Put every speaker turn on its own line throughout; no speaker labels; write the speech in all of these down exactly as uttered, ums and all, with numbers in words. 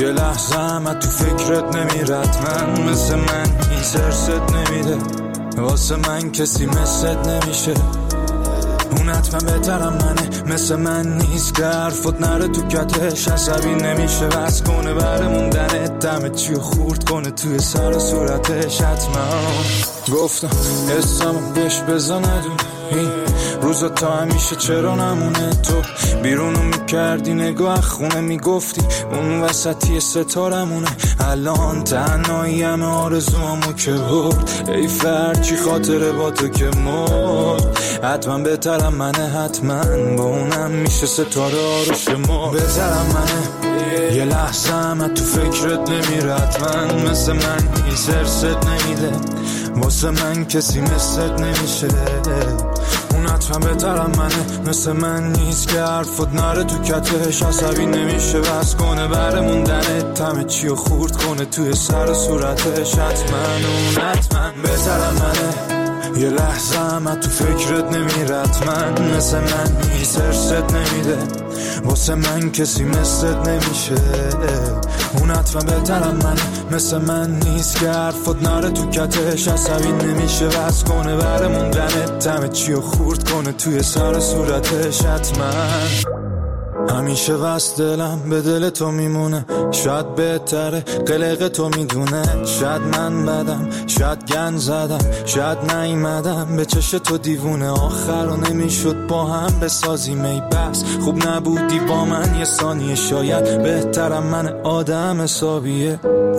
یه لحظه هم تو فکرت نمیرد من مثل من این سرست نمیده واسه من کسی مثلت نمیشه اون حتما بهترم منه مثل من نیست که حرفت نره تو کتش عصبی نمیشه بس کنه بره موندنت دمه چیو خورد کنه توی سر و صورتش حتما گفتم حسامو بهش بزا ندونه این روزا تا همیشه چرا نمونه تو بیرونو میکردی نگاه خونه میگفتی اون وسطی ستارمونه الان تنهایی همه آرزوامو که برد ای فرچی خاطره با تو که مرد حتما بهترم منه حتما با اونم میشه ستاره آرش ما بهترم منه یه لحظه هم تو فکرت نمیره حتما مثل من این سرست نمیده واسه من کسی مثلت نمیشه اون حتما بهترم منه مثل من نیست که حرفت نره تو کتش عصبی نمیشه بس کنه بره موندنت همه چیو خورد کنه توی سر و صورتش حتما اون حتما بهترم منه یه لحظه هم تو فکرت نمیره حتما مثل من نیست سرست نمیده واسه من کسی مثلت نمیشه اون حتما بهترم منه مثل من نیست که حرفت نره تو کتش عصبی نمیشه بس کنه بره موندنت همه چیو خورد کنه توی سر صورتش حتما همیشه بس دلم به دل تو میمونه شاید بهتره قلق تو میدونه شاید من بدم شاید گن زدم شاید نیمدم به چش تو دیوونه آخر و نمیشد با هم بسازیم ای بس خوب نبودی با من یه ثانیه شاید بهترم من آدم حسابیه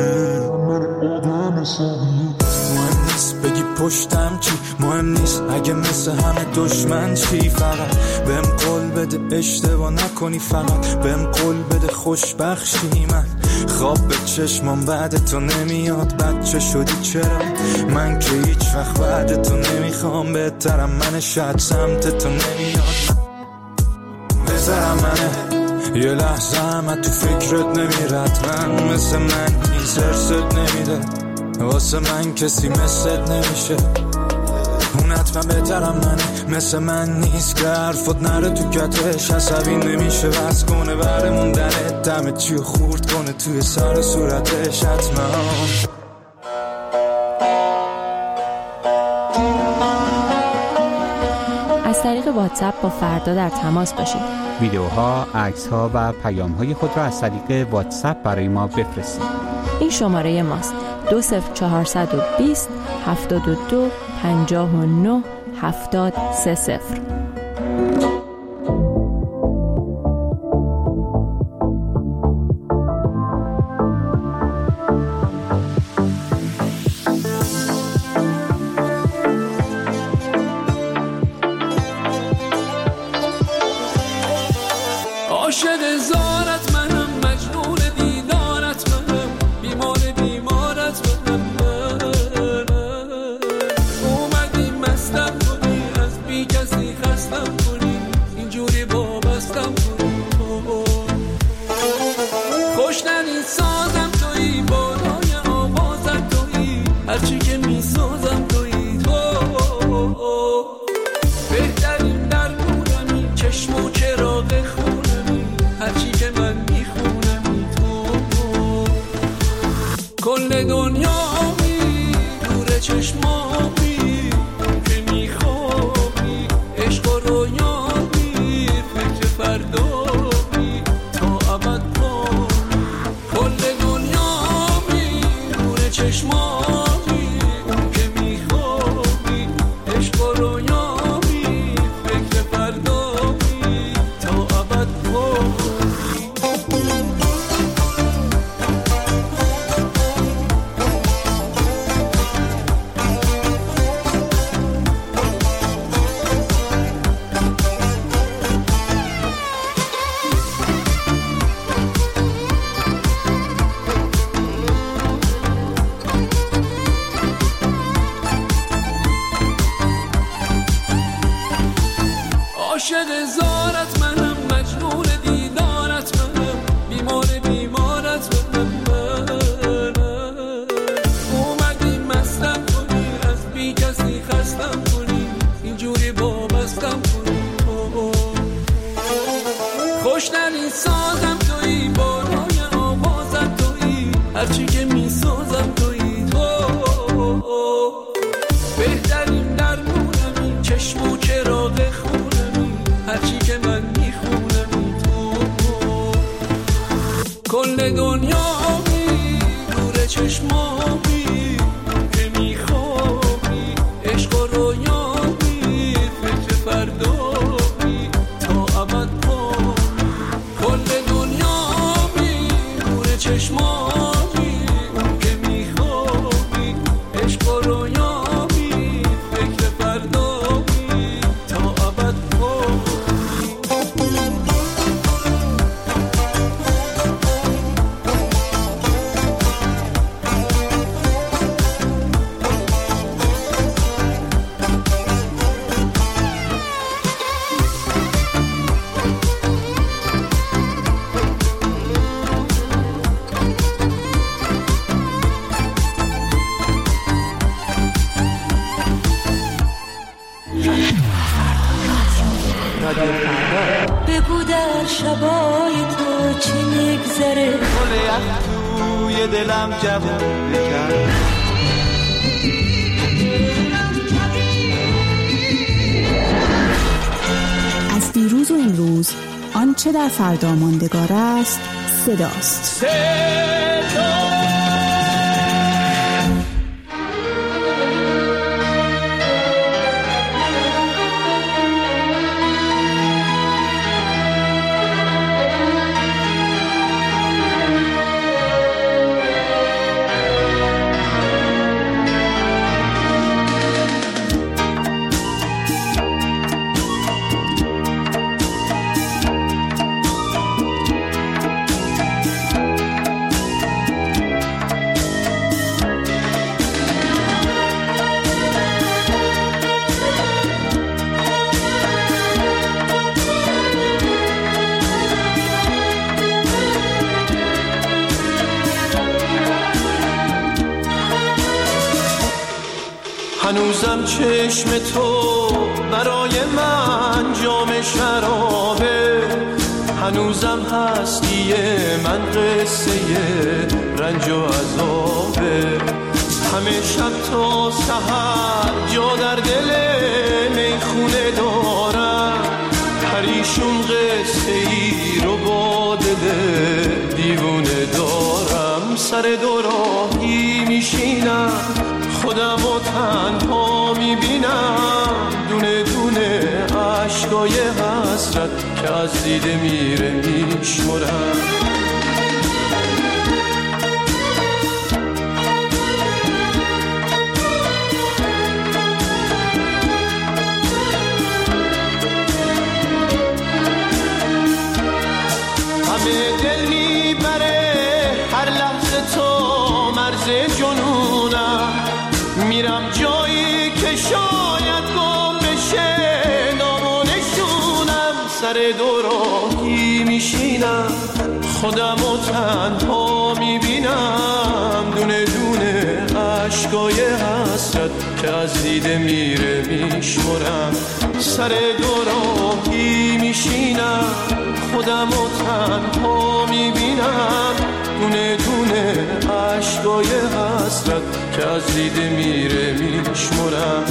مهم نیست بگی پشتم چی مهم نیست اگه مثل همه دشمن چی فقط بهم قول بده اشتباه نکنی فقط بهم قول بده خوشبخشی من خواب به چشمم بعد تو نمیاد بچه شدی چرا من که هیچ وقت بعد تو نمیخوام بهترم منه شاید سمت تو نمیاد بهترم منه یه لحظه هم تو فکرت نمیرد من مثل من این سرست نمیده واسه من کسی مثلت نمیشه اون حتما بهترم منه مثل من نیست که حرفت نره تو کتش عصبی نمیشه بس کنه بره موندنت دمه چیو خورد کنه توی سر صورتش حتما
از طریق واتساپ با فردا در تماس باشید.
ویدیوها، عکس‌ها و پیام‌های خود را از طریق واتساپ برای ما بفرستید.
این شماره ماست دو صفر چهارصد و بیست هفتاد و دو پنجاه و نه هفتاد سه صفر.
عاشق زارت منم مجنون دیدارت منم بیمار بیمارت منم اومدی مستم کنی از بی کسی خستم کنی اینجوری وابستم کنی خوشننی سازم تویی بالای آوازم تویی هرچی که میسازم تویی تو بهترین در نورمی چشم و چراغ خونمی هرچی که من میخونمی تو کل دنیامی نور چشمامی که میخوابی عشق و رویامی فکر فردامی تا ابد با کل دنیامی نور چشمامی که میخوابی عشق و رویامی فکر فردامی تا ابد با عاشق زارت منم مجنون دیدارت منم بیمار بیمارت منم اومدی مستم کنی از بی کسی خستم کنی اینجوری وابستم کنی خوشننی سازم تویی بالای آوازم رویامی نور چشمامی که میخوابی عشق و رویامی فکر فردامی تا ابد پا کل دنیامی نور چشمامی اون که میخوابی عشق و رویامی فکر فردامی تا ابد پا
بگو در شبای تو چی میگذره
گل یخ توی دلم جوون بکن
از دیروز و امروز آنچه در فردا ماندگار است صداست.
هنوزم چشم تو برای من جام شرابه هنوزم هستی من قصه رنج و عذابه همه شب تا سحر جا در دل میخونه دارم پریشون قصه ای رو با دل دیوونه دارم سر دوراهی میشینم خودم و تنها میبینم دونه دونه عشقای حسرت که از دیده میره میشمرم همه دل میبره هر لحظه تو مرز جنونم میرم جایی که شاید گم بشه نام و نشونم سر دوراهی میشینم خودم و تنها میبینم دونه دونه عشقای حسرت که از دیده میره میشمرم سر دوراهی میشینم خودم و تنها میبینم دونه دونه عشقای حسرت که از دیده میره میشمرم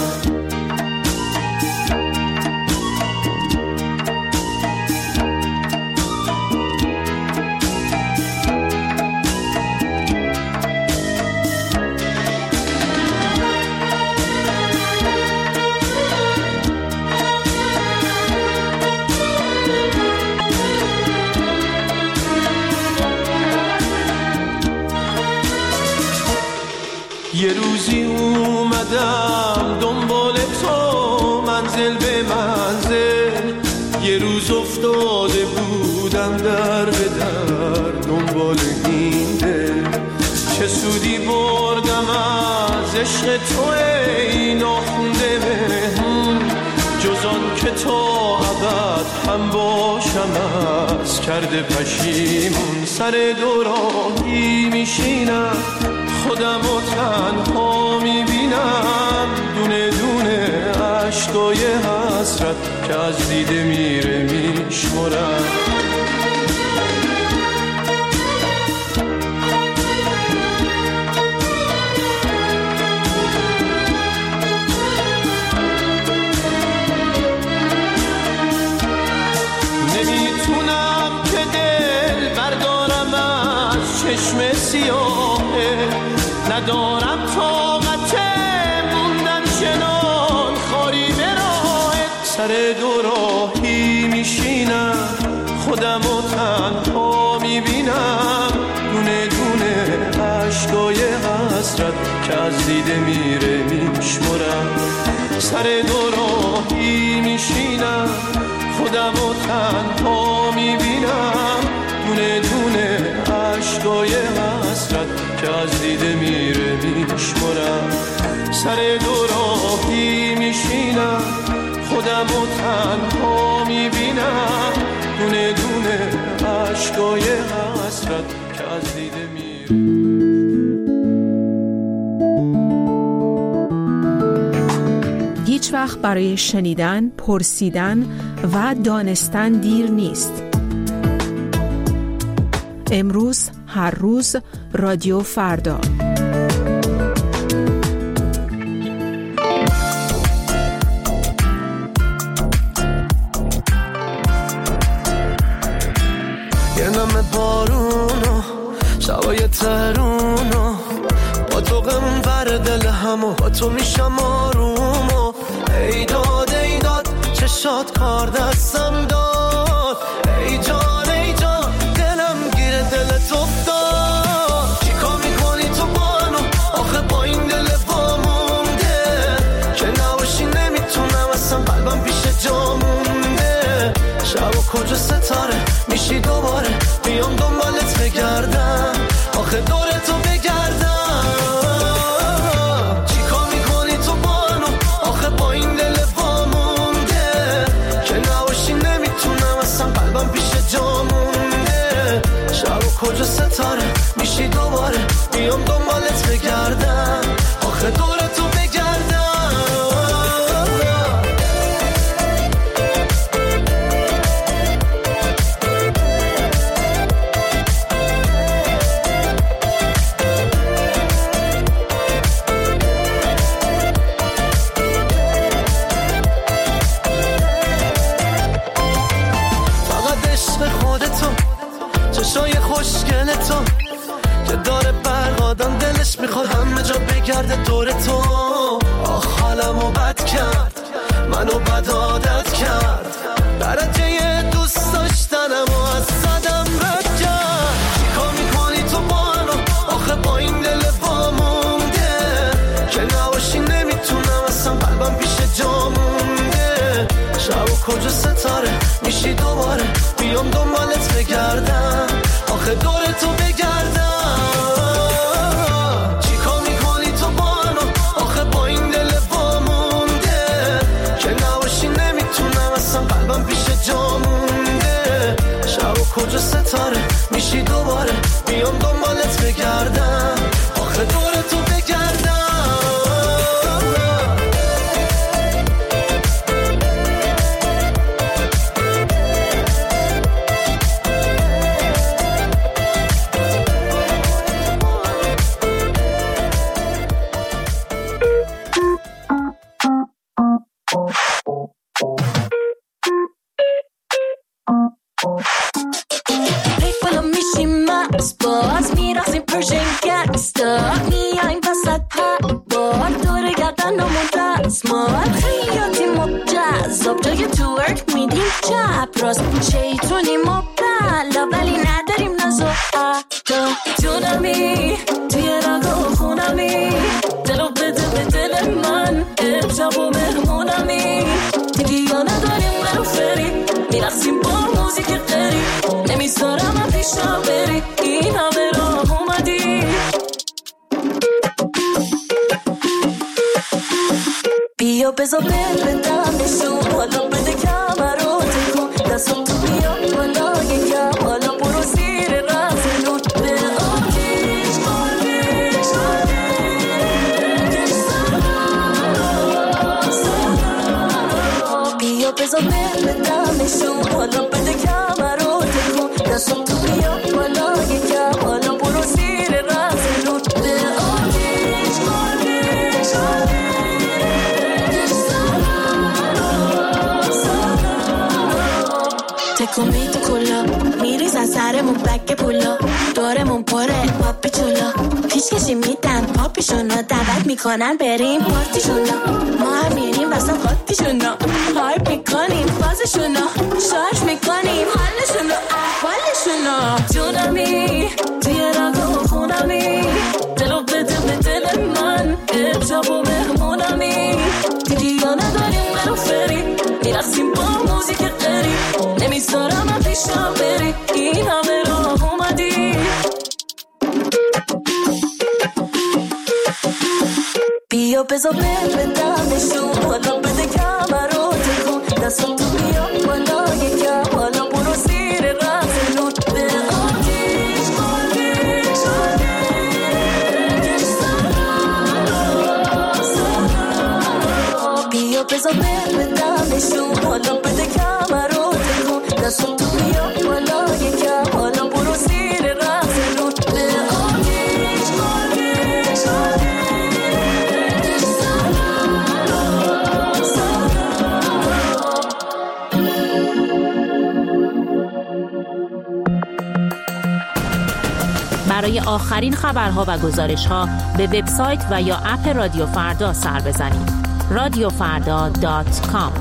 یه روزی اومدم دنبال تو منزل به منزل یه روز افتاده بودم در به در دنبال این دل چه سودی بردم از عشق تو ای ناخونده مهمون جز آن که تا ابد هم باشم از کرده پشیمون سر دوراهی میشینم خودم و تنها میبینم دونه دونه عشقای حسرت که از دیده میره میشمرم نمیتونم که دل بردارم از چشم
سیاهه، ندارم طاقت موندن چنان خالی به راهت. سر دو راهی میشینم خودم و تنها میبینم، دونه دونه عشقای حسرت که از دیده میره میشمرم. سر دو راهی میشینم خودم و تنها میبینم، دونه دونه عشقای حسرت که از دیده میره میشمرم. سر دو راهی میشینم خودم و تنها میبینم، دونه دونه عشقای حسرت که از دیده میره.
هیچ وقت برای شنیدن، پرسیدن و دانستن دیر نیست. امروز، هر روز، رادیو فردا.
یه نم بارونو شبای ترونو با تو غمون بر دل همو با تو میشم آرومو. ای داد ای داد چشات کار دستم داد، ای جان ای جان دلم گیره دلت افتاد. چیکار میکنی تو بانو آخه با این دل وامونده، که نباشی نمیتونم اصلا قلبم پیش جا مونده. شب و کجا ستاره میشی دوباره بیام دنبالت بگردم، آخه دور تو بگردم. چیکار میکنی تو بانو آخه با این دل وامونده، که نباشی نمیتونم اصلا قلبم پیش جا مونده. شب و کجا ستاره میشی دوباره بیام دنبالت بگردم، آخه دور تو بگردم. چشای خوشگل تو که داره برقادم دلش میخواد همه جا بگرده دور تو. آخ حالمو بد کرد منو بد عادت کرد، درجه دوست داشتنم و از صدم رد کرد. چیکار میکنی تو بانو آخه با این دل وامونده، که نباشی نمیتونم اصلا قلبم پیش جا مونده. شب و کجا ستاره میشی دوباره بیام دنبالت بگردم، آخه دور تو بگردم. چیکار میکنی تو بانو آخه با این دل وامونده، که نباشی نمیتونم اصلا قلبم پیش جا مونده. شب و کجا ستاره میشی دوباره بیام دنبالت بگردم، آخه دور تو بگردم. باز میرقصیم پرشن گنگستا، میایم وسط پربار دور گردنمون دستمال، خیاطی مجذاب جای تو ورک میدیم چپ راست، شیطونی مبتلا ولی نداریم ناز و عدا. جونمی توی رگا خونمی، دلو بده به دل من امشب و مهمونمی. دیگه نداریم منو فری میرقصیم با موزیک غریب، نمیذارم من پیشم بری این همه راه اومدی. بیا بزا بل بدم نشون، حالا بده کمر رو تکون، دستم تو بیا بالا یکم، حالا برو زیر رزلون به آتیش آتیش آتیش سلام. بیا بزا بل بدم نشون، حالا بده کمر رو تکون، دستم تو بیا بالا یکم، حالا برو زیر رزلون به آتیش آتیش آتیش تکون می تو کلا، میریزن سرمون بک پولا، دورمون پره پاپی
پیشکشی میدن پاپیشونو دعوت میکنن بریم پارتیشونو ما هم میریم واسه قاطیشونو هایپ میکنیم بازشونو شارژ میکنیم حالشونو احوالشونو جونمی توی رگو خونمی دلو بده به دل من امشب و مهمونمی دیدی یا نداریم منو فری میرقصیم با موزیک قری نمیذارم من پیشم بری این همه راه اومدی بیا بذار بل بدمشون حالا بده کمرو تکون دستم تو بیا بالا یکم حالا برو زیر رقص نون به آتیش آتیش آتیش سلام بیا بذار بل بدمشون حالا بده کمرو تکون دستم تو بیا بالا یکم حالا برو زیر رقص نون به آتیش آتیش آتیش
برای آخرین خبرها و گزارش‌ها به وبسایت و یا اپ رادیو فردا سر بزنید. رادیو فردا دات کام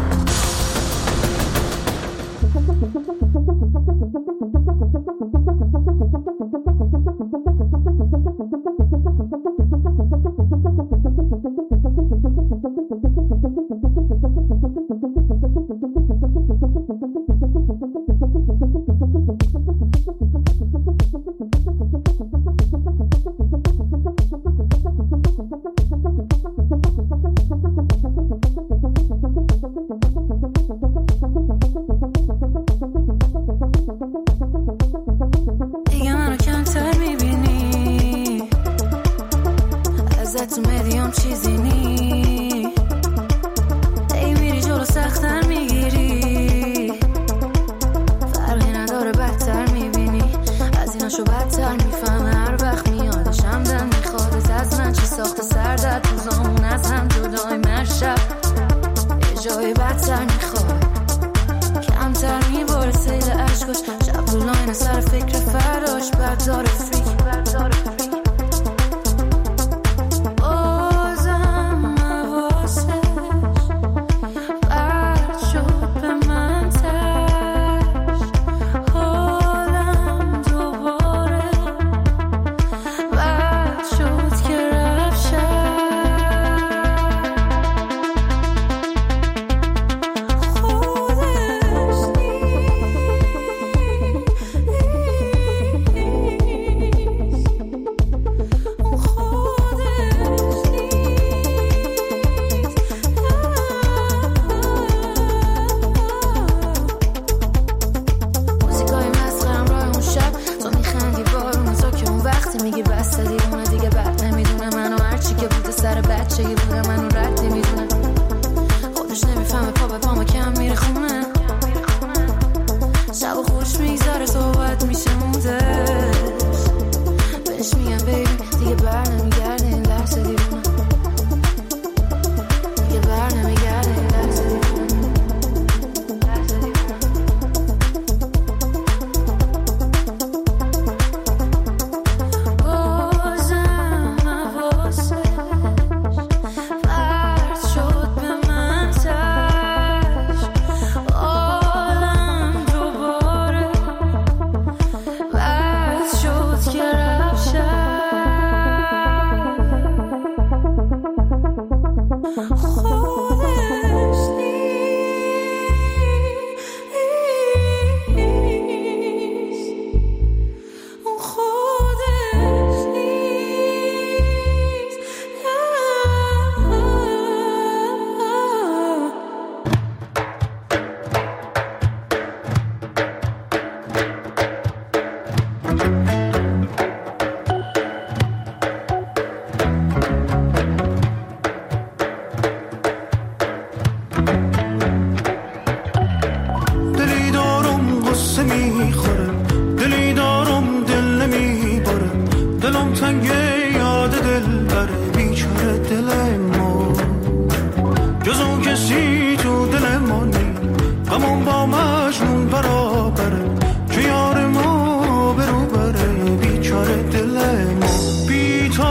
که یار ما برو بره بیچاره دل ما بی تو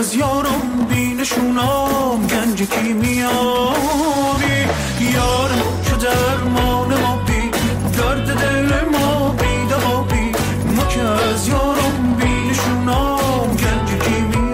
از یارم بینشونم گنج کیمیابی یارم چو درمان ما بی درد دل ما بی دوابی ما که از یارم بینشونم گنج کیمیابی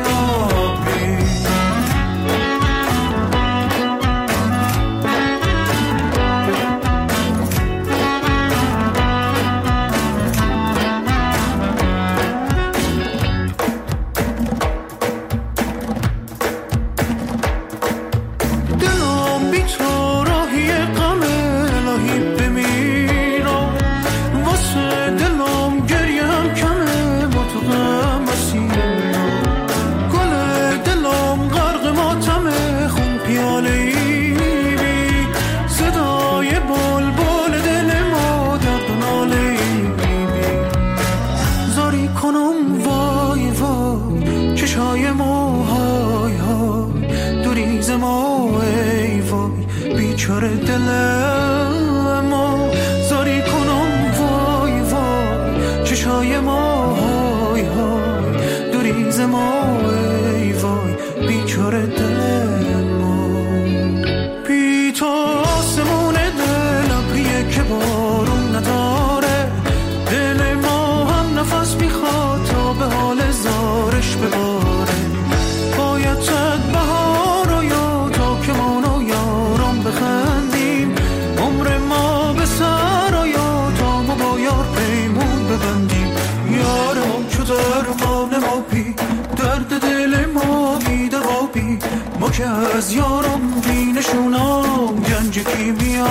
از یارم بینشونم گنج کیمیابی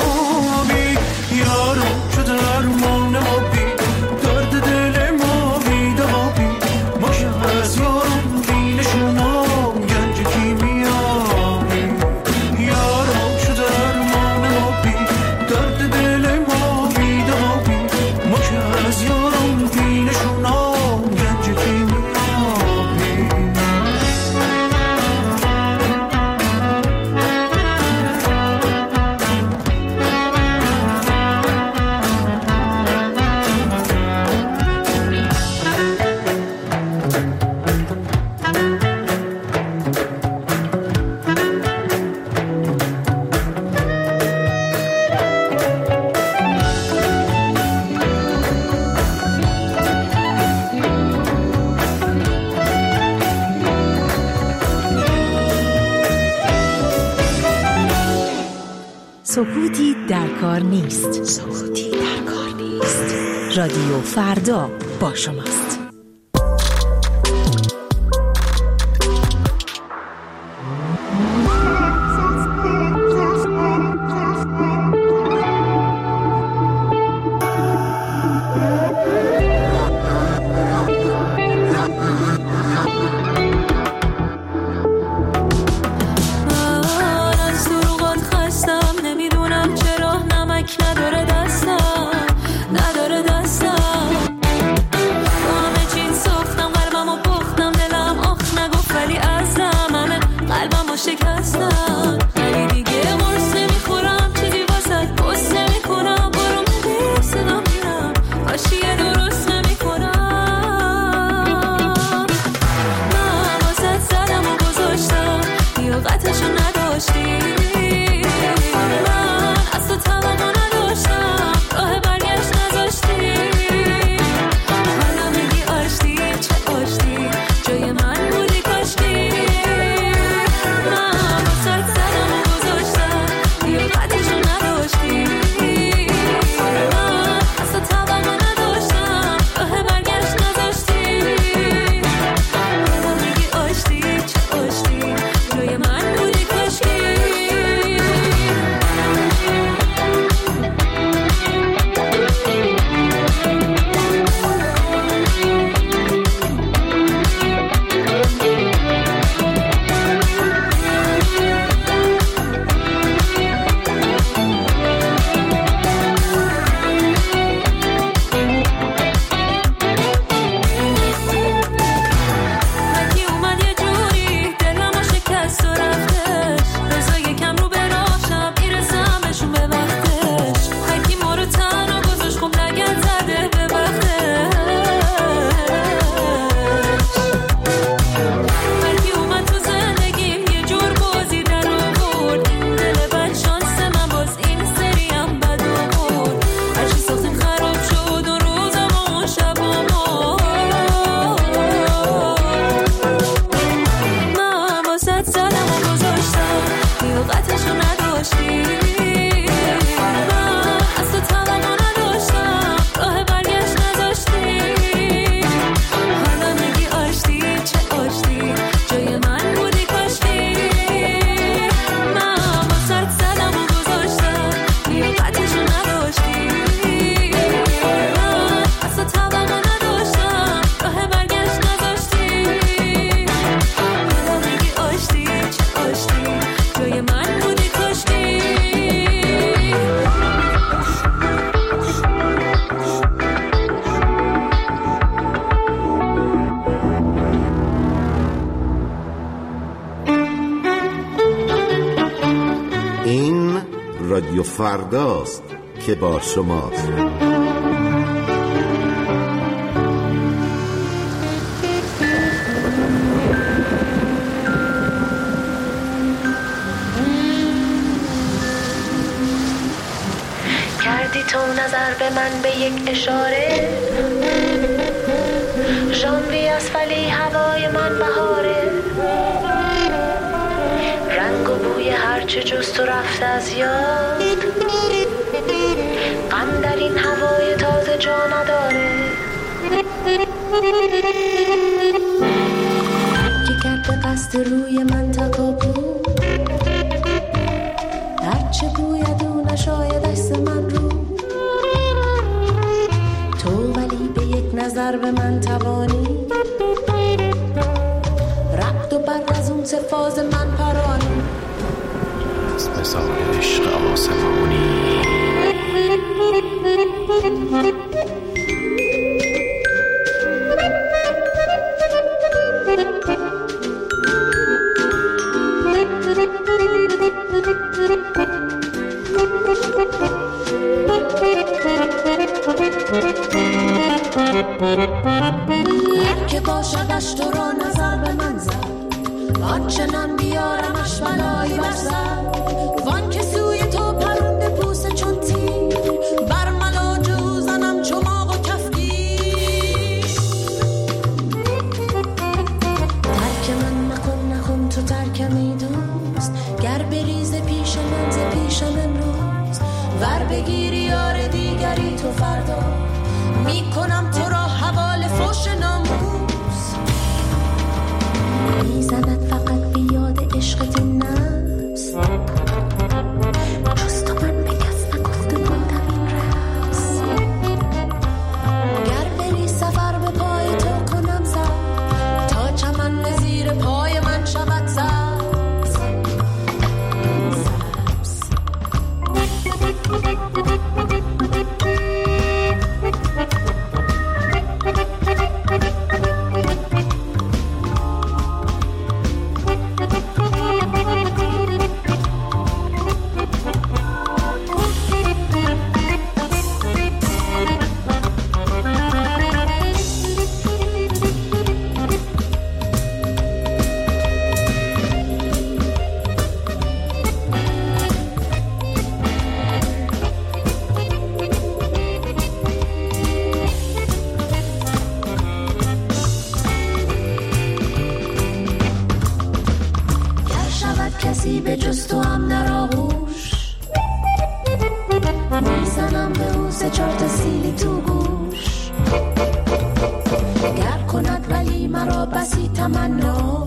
یارم چو درمان ما بی درد دل ما بی دوابی ما که از یارم بینشونم گنج کیمیابی یارم چو درمان ما بی درد دل ما بی دوابی ما که از یارم بینشونم گنج کیمیابی.
سکوتی در کار نیست. سکوتی در کار نیست. رادیو فردا با شماست.
Yeah.
نداشتی، من از تو توقع نداشتم، راه برگشت نذاشتی. حالا میگی آشتی، چه آشتی، جای من بودی کاشتی. من با سرت زدم و گذاشتم، لیاقتشو نداشتی. من از تو توقع نداشتم، راه برگشت نذاشتی. حالا میگی آشتی، چه آشتی، جای من بودی کاشتی.
این رادیو فرداست که با شماست.
کردی تو نظر به من به یک اشاره، ژانویه است ولی هوای من بهاره. رنگ و بوی هرچه جز تو رفته از یاد، غم در این هوای تازه جا نداره. که کرد به قصد روی من تکاپو، هرچه بوید او نشاید دست من رو. تو ولی به یک نظر به من توانی، رد و بر از اون سفاز من پرانی.
از مثال عشق آسمانی
هر که باشدش تو را نظر به من زد، آنچنان بیارمش بلایی بر سر. وان که سوی تو پرنده پوسه چون تیر، بر ملاج او زنم چماق و کفگیر. ترک من نکن نکن تو ترکمی دوست، گر بریز پیش من ز پیشم امروز. ور بگیری یار دیگری تو فردا، میکنم تو را حوال فوش ناموس. میزند فقط بیاد عشقت این نفس، جز تو من به کس نگفته بودم این رقص. گر بری سفر به پای تو کنم سر، تا چمن به زیر پای من شود سبز. کسی به جز تو هم در آغوش، میزنم به او سه چهار تا سیلی تو گوش. گر کند ولی مرا بسی تمنا،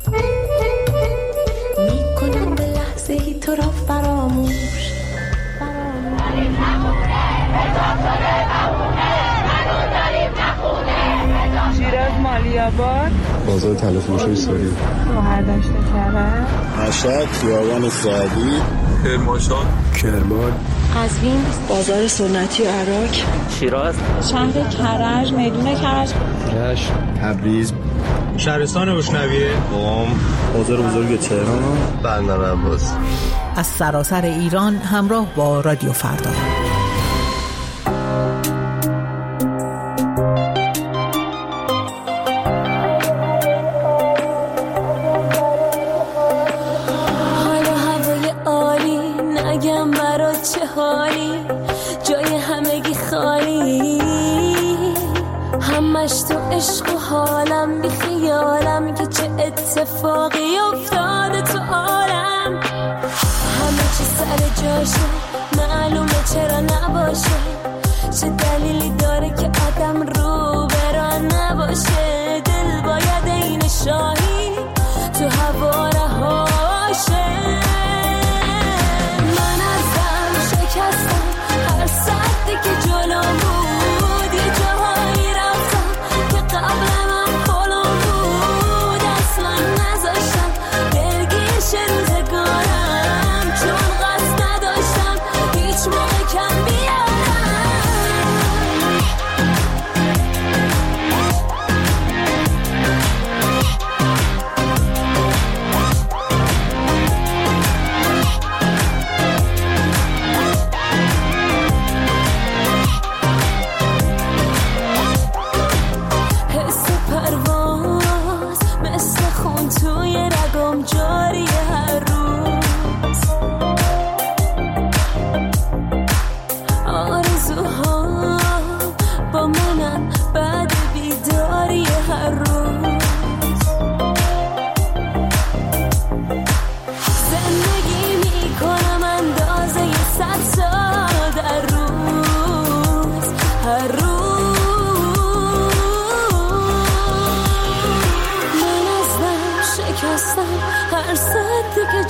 میکنم به لحظه ای تو را فراموش.
داریم نخونه هزار ساله بمونه، منو داریم نخونه.
شیراز مالیاباد،
بازار تلفروشی سوری،
شهردشت کرج،
مشهد خیابان سعدی،
کرمانشاه،
کرمان،
قزوین، بازار سنتی و عراق،
شیراز،
شهر کرج، میدون کرج،
رشت، تبریز،
شهرستان بشنویه،
قم، بازار بزرگ تهران، بندر عباس.
از سراسر ایران همراه با رادیو فردا.
حالا هوای عالی، نگم برات چه حالی، جای همگی خالی، همش تو عشق و حالم، بی خیالم که چه اتفاقی افتاده تو عالم. همه چی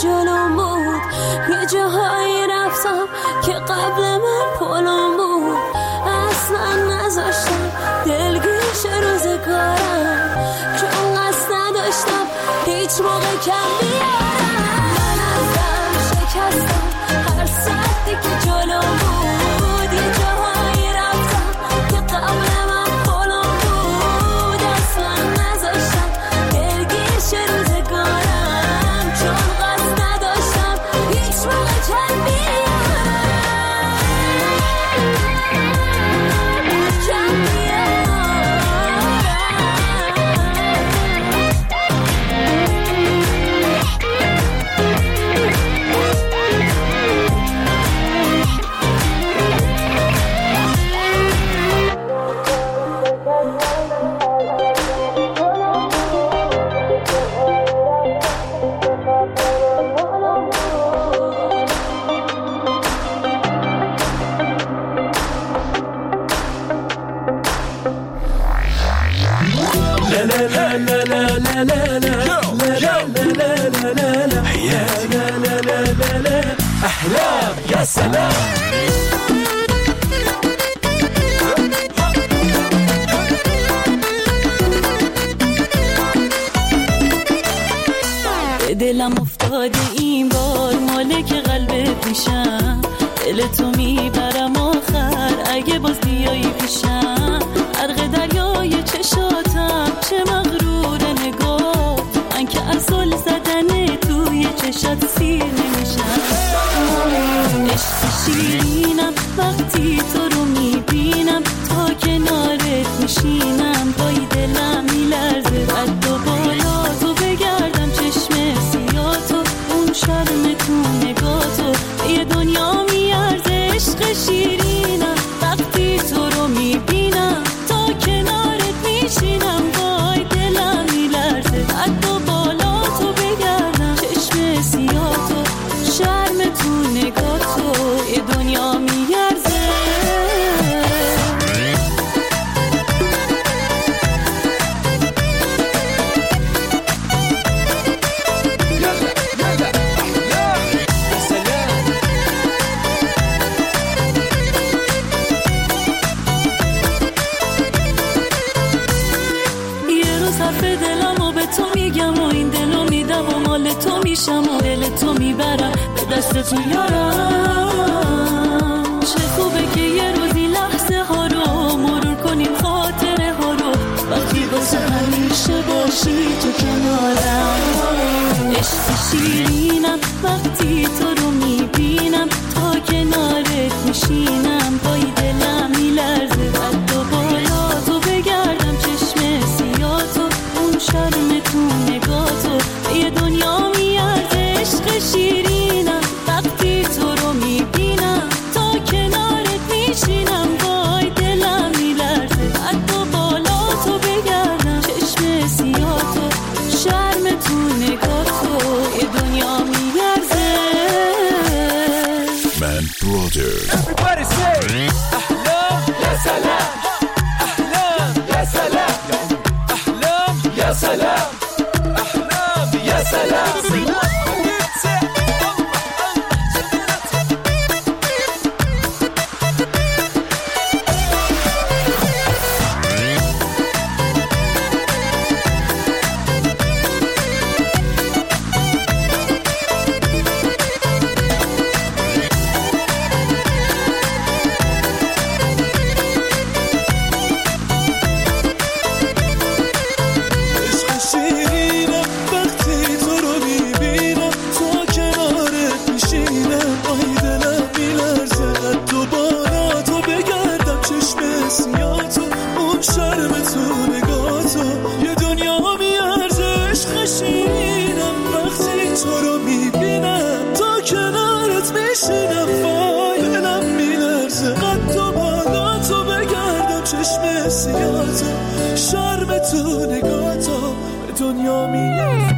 جلوم بود، یه جاهایی رفتم که قبل من پلم بود. اصلا نذاشتم دلگیش روزگارم، چون قصد نداشتم هیچ موقع کم بیارم. من ازم شکستم هر سردی که جلوم بود، یه جاهایی رفتم که قبل من پلم بود. اصلا نذاشتم دلگیش روزگارم، چون قصد نداشتم هیچ موقع کم بیارم.
أحلام يا سلام.
دلم افتاده این بار مالک قلب پیشم، دل تو میبرم آخر اگه باز بیایی پیشم. غرق دریای چشاتم چه مغرور نگاه، من که اصل زدن توی چشات سیر نمیشم. عشق شیرینم وقتی تو رو میبینم، تا کنارت میشینم پای دلم میلرزه. قد و بالا تو بگردم چشم سیاتو، اون شرم تو نگاتو یه دنیا میارزه. عشق شیرینم وقتی تو رو میبینم، تا کنارت میشینم پای دلم میلرزه. قد و بالا تو بگردم چشم سیاتو، شرم تو نگاتو یه دنیا میارزه. تو میشم و دل تو میبرم به دست تو یارم. چه خوبه که یه روزی لحظه ها رو مرور کنیم، خاطره ها رو، وقتی واسه همیشه باشی تو کنارم. عشق شیرینم وقتی تو رو میبینم، تا کنارت میشینم پای دلم میلرزه. قد و بالا تو بگردم چشم سیاتو، اون شرم تو نگاتو یه دنیا میارزه. عشق شیرینم وقتی تو رو میبینم، تا کنارت میشینم وای دلم میلرزه. قد و بالا تو بگردم چشم سیاتو، شرم تو نگاتو یه دنیا میارزه.
من برادر
Everybody say أحلام يا سلام، أحلام يا سلام، أحلام يا سلام، أحلام يا سلام. شرم تو نگاتو به دنیا میارزه.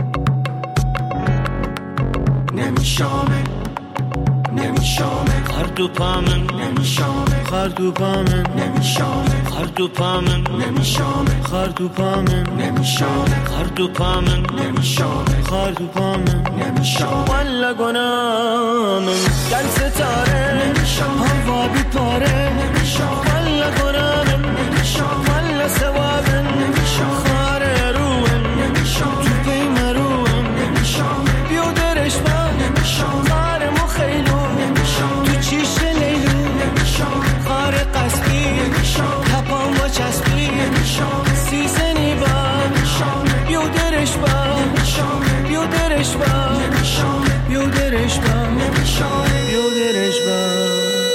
نمیشامه نمیشامه
خردو پامن نمیشامه خردو پامن نمیشامه خردو پامن نمیشامه خردو پامن نمیشامه خردو پامن نمیشامه خردو پامن نمیشامه والا گنامن دل ستاره نمیشامه هوا بی پاره نمیشامه والا گنامن نمیشامه والا ثوابن نمیشامه خاره روحن نمیشامه تو پیم روحن نمیشامه بیو درش با نمیشامه خاره مخیلو نمیشامه تو چیش لیلو نمیشامه خاره قصبی نمیشامه تپان با چسبی نمیشامه سیزنی با نمیشامه بیو درش با نمیشامه بیو درش با نمیشامه بیو درش با نمیشامه بیو درش با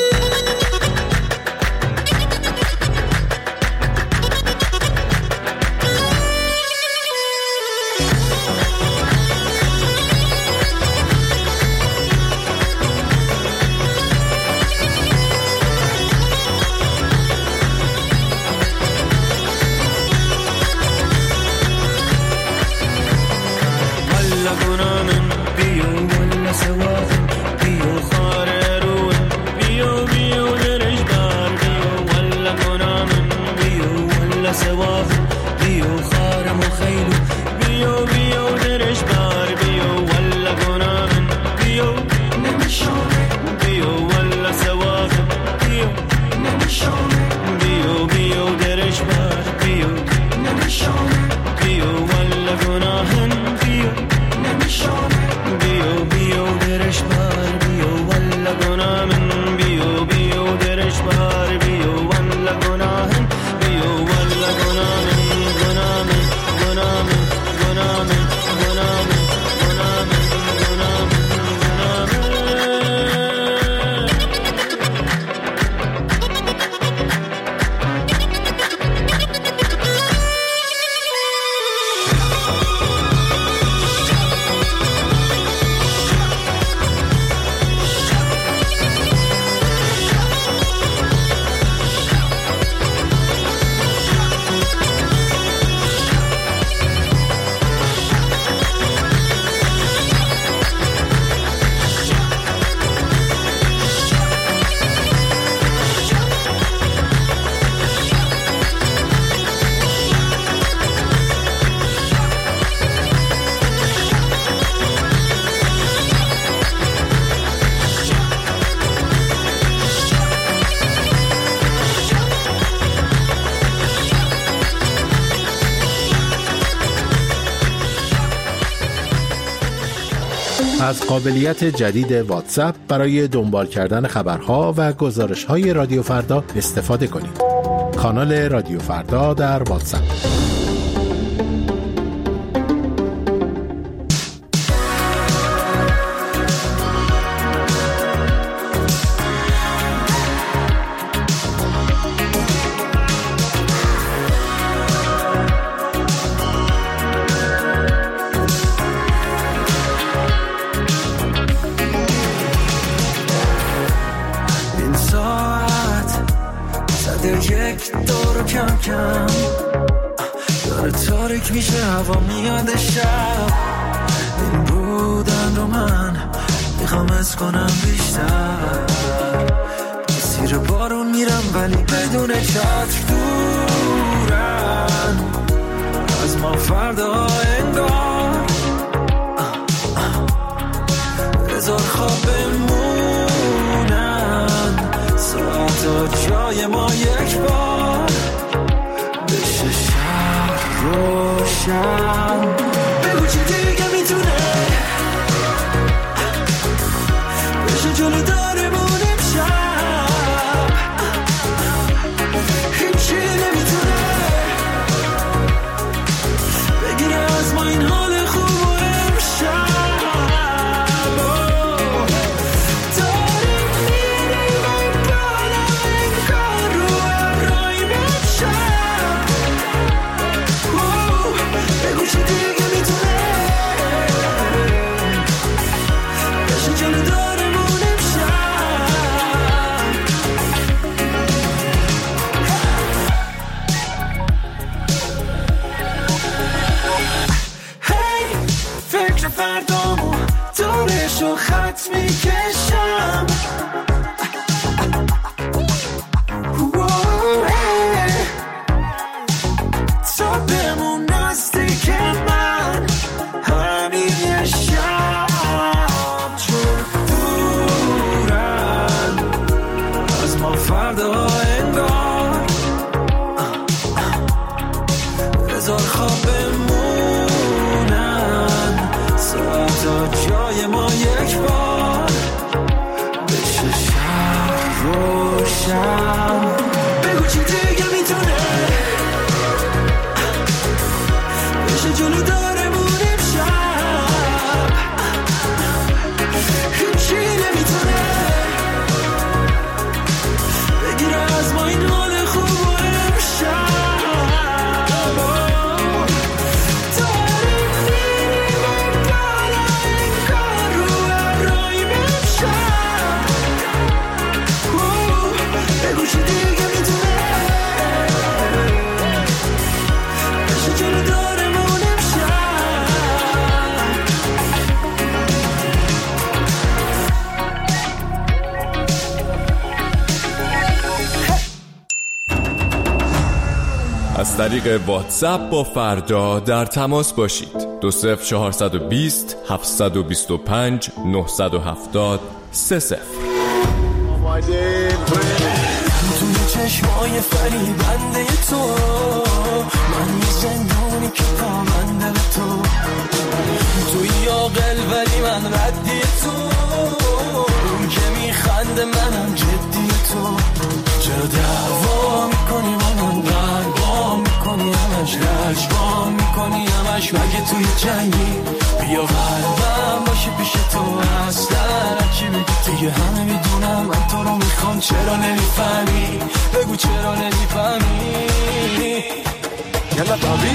از قابلیت جدید واتساپ برای دنبال کردن خبرها و گزارش‌های رادیو فردا استفاده کنید. کانال رادیو فردا در واتساپ.
یک دور کم کم داره تاریک میشه، هوا میاد شب. این بودن رو من میخوام از کنم بیشتر. زیر بارون میرم ولی بدون چتر، دورن از ما فردا انگار. بذار خواب بمونن ساعتا جای ما یک بار، بشه شب روشن. بگو چی دیگه میتونه بشه جلو دارمون امشب. هیچی نمیتونه بگیره از ما این حال خوب و امشب. She did. فردا انگار بذار خواب بمونن ساعتا جای ما یک بار بشه شب روشن بگو چی دیگه میتونه بشه جلو داره بودیم شب هیچی نمیتونه بگیره از ما این حال خوب و امشب داریم میریم انگار انگار رو ابراهیم امشب بگو چی دیگه میتونه بشه جلو دارمون امشب
از طریق واتساپ با فردا در تماس باشید. دو صفر چهارصد و بیست هفتصد و بیست و پنج نهصد و هفتاد سه صفر.
توی چشمای فریبنده تو من یه زندانی که پامنده به تو توی عاقل ولی من ردی تو اون که میخنده منم جدی تو چرا دعوا میکنی منم قلبا میکنی همش رجبا میکنی همش مگه توی جنگی بیا قلبم باشه پیش تو اصلا چی بگی دیگه همه میدونم من تو رو میخوام چرا نمیفهمی بگو چرا نمیفهمی یلا بابی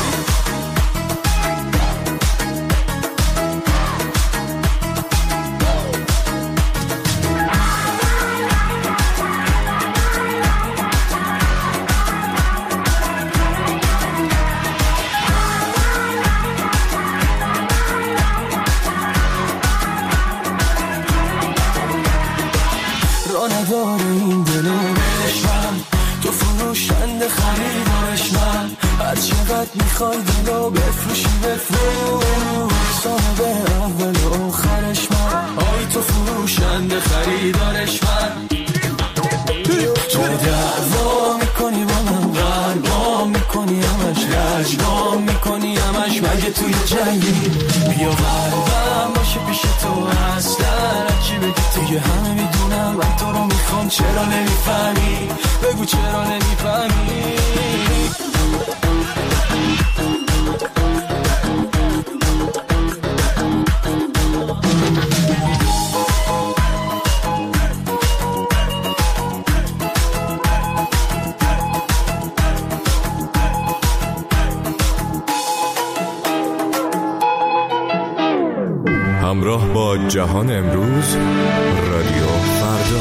نداره این دل بهش من تو فروشنده خریدارش من هر چقدر میخوای دلو بفروشی بفروش صاحب اول و آخرش من آی تو فروشنده خریدارش من تو دعوا میکنی با من قلبا میکنی همش رجبا میکنی همش مگه توی جنگی بیا قلبم باشه پیش تو اصلا چی بگی دیگه همه میدونم من تو رو میخوام چرا نمیفهمی بگو چرا نمیفهمی
همراه با جهان امروز رادیو فردا.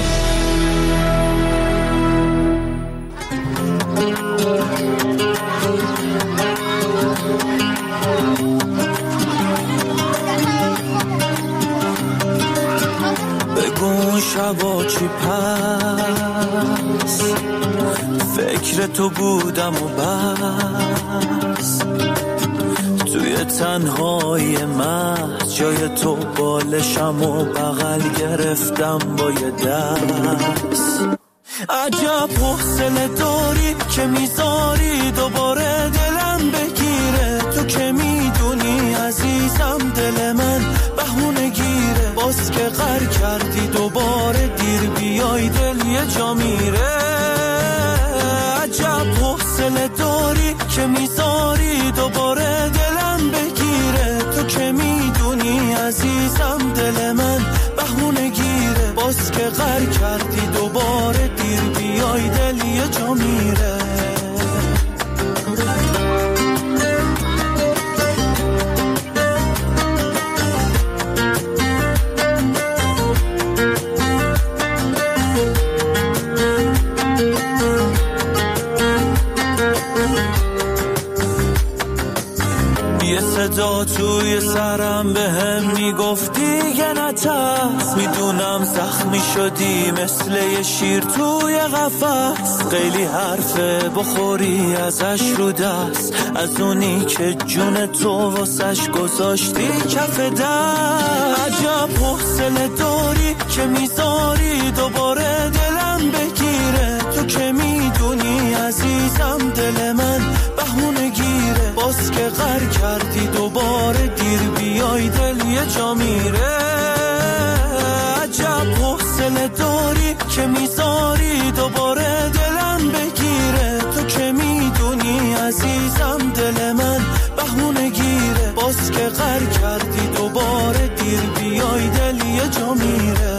بگو شبا چی پس فکر تو بودم و بس توی تنهای من جای تو بالشم و بغل گرفتم با یه دست عجب حوصله داری که میذاری دوباره دلم بگیره تو که میدونی عزیزم دل من بهونه گیره باز که غر کردی دوباره دیر بیای دل یه جا میره عجب حوصله داری که میذاری دوباره دلم بگیره تو که میدونی عزیزم دل من بهونه گیره باز که غر کردی دوباره دیر بیای دل یه جا میره صدا توی سرم به هم میگفتی یه نترس میدونم زخمی شدی مثل یه شیر توی قفس خیلی حرفه بخوری ازش رو دست از اونی که جون تو واسش گذاشتی کف دست عجب حوصله داری که میذاری دوباره دلم بگیره
قر کردی دوباره دیر بیای دل یه جا میره. عجب حوصله داری که میذاری دوباره دلم بگیره. تو که میدونی عزیزم دل من بهونه گیره. باز که قر کردی دوباره دیر بیای دل یه جا میره.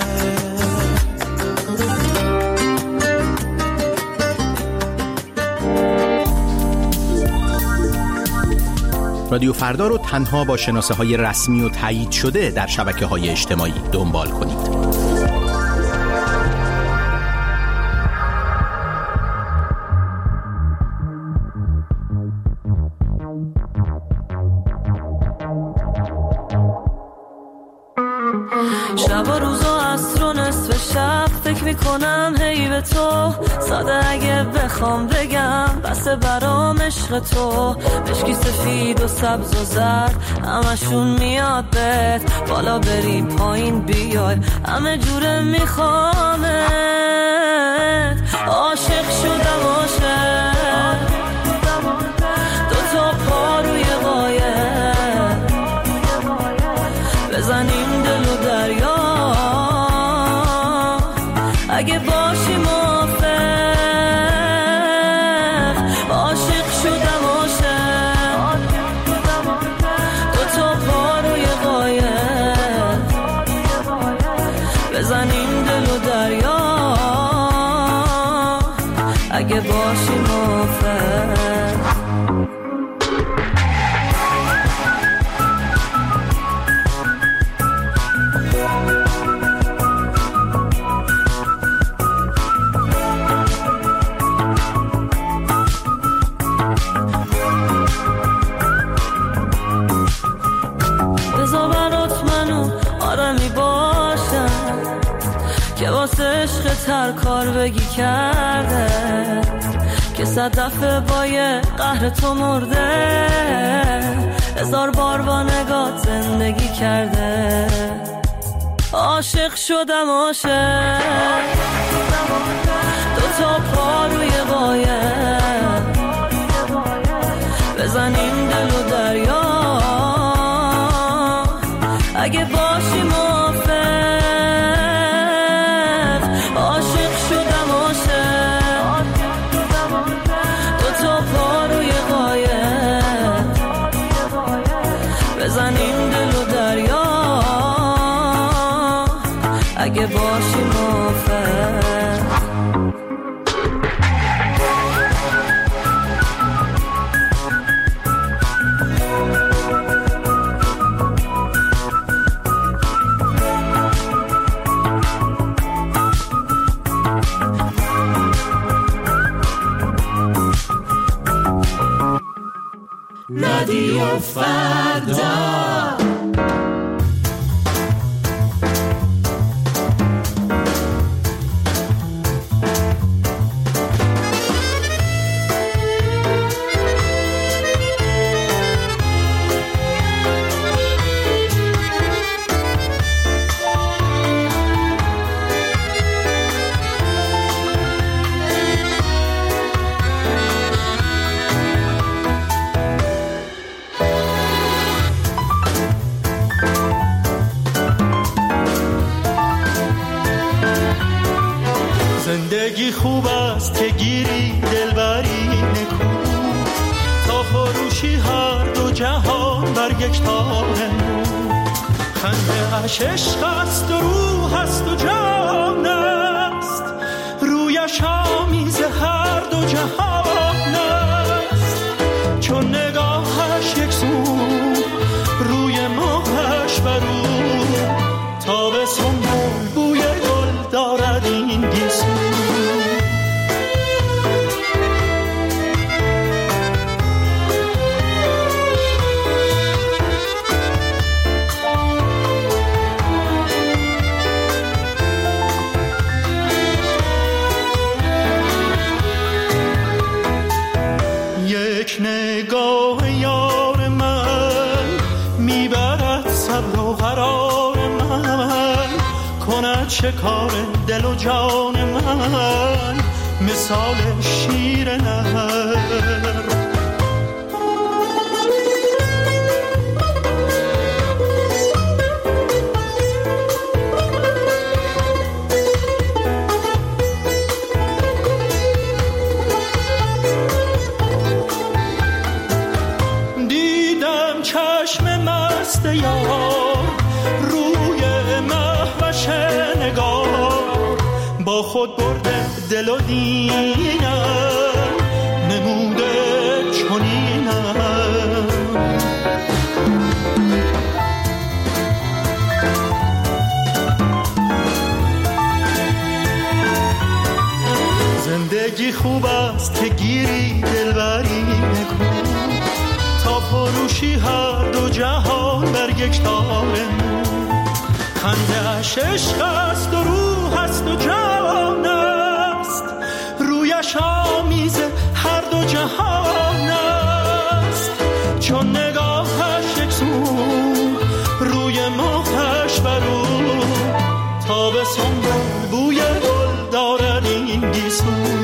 رادیو فردا رو تنها با شناسه های رسمی و تایید شده در شبکه های اجتماعی دنبال کنید.
شب و روز و عصر و نصف شب فکر میکنم هی به تو. ساده اگه بخوام بگم بسه برام عشق تو. مشکی سفید و سبز و زرد همشون میاد بهت. بالا بری پایین بیای همه جوره میخوامت. عاشق شدم عاشق دو تا پا روی قایق بزنیم دل و دریا. اگه باشی موافق عاشق شدم عاشق دو تا پا روی قایق بزنیم دل و دریا. اگه باشی موافق تر کار بگی کرده که صد دفعه با یه قهر تو مرده. هزار بار با نگات زندگی کرده. عاشق شدم عاشق دو تا پا روی قایق بزنیم دل و دریا. اگه باشی موافق عاشق شدم عاشق دو تا پا روی قایق بزنیم دل و دریا. اگه باشی موافق
رادیو فردا.
زندگی خوب است که گیری دلبری نکو. تا فروشی هر دو جهان بر یک تار نو. خنده اش عشق است و روح است و جان است. رویش آمیز هر دو جهان است. چون نگاهش یک سو روی ماهش برو. تا به سنبول بوی گل دارد این گیسو. یک نگاه یار من میبرد صبر و قرار من. کند شکار دل و جان من مثال شیر نهر. خود برده دل و دینم نموده چنینم. زندگی خوب است که گیری دلبری نکن تا فروشی هر دو جهان بر یک تار مو. خنده‌اش عشق است و روح است و جان است، رویش آمیز هر دو جهان است. چون نگاهش یک سو روی مخش برو تا به سنبل بوی گل دارد این گیسو.